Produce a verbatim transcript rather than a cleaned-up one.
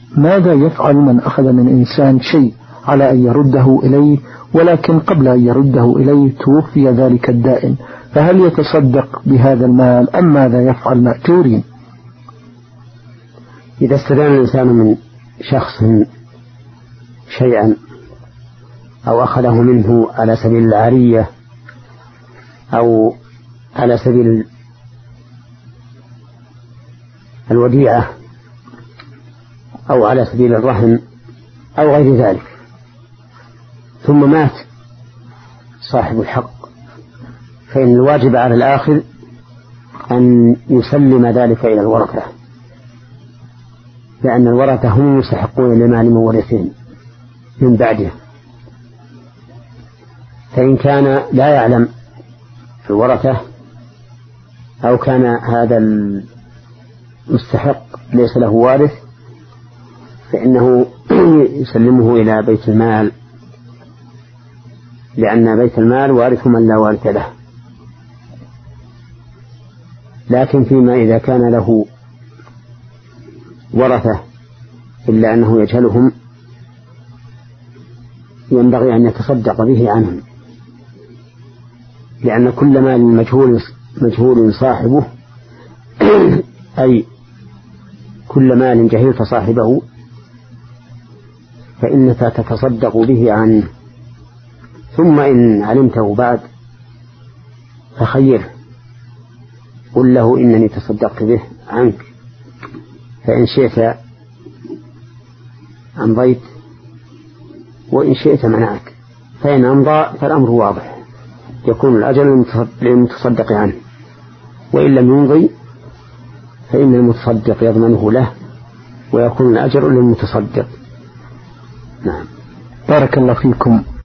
ماذا يفعل من أخذ من إنسان شيء على أن يرده إليه، ولكن قبل أن يرده إليه توفي ذلك الدائن، فهل يتصدق بهذا المال أم ماذا يفعل مأجورين؟ إذا استدان الإنسان من شخص شيئا أو أخذه منه على سبيل العارية أو على سبيل الوديعة أو على سبيل الرهن أو غير ذلك، ثم مات صاحب الحق، فإن الواجب على الآخذ أن يسلم ذلك إلى الورثة، لأن الورثة هم يستحقون لمال مورثهم من بعده. فإن كان لا يعلم الورثة أو كان هذا المستحق ليس له وارث فإنه يسلمه إلى بيت المال، لأن بيت المال وارث من لا وارث له. لكن فيما إذا كان له ورثة إلا أنه يجهلهم ينبغي أن يتصدق به عنهم، لأن كل مال مجهول مجهول صاحبه أي كل مال جهلت صاحبه فإنك تتصدق به عنه، ثم إن علمته بعد فخيره، قل له إنني تصدقت به عنك، فإن شئت أمضيت وإن شئت منعك، فإن أمضى فالأمر واضح يكون الأجر للمتصدق عنه، وإن لم يمضي فإن المتصدق يضمنه له ويكون الأجر للمتصدق. نعم. بارك الله فيكم.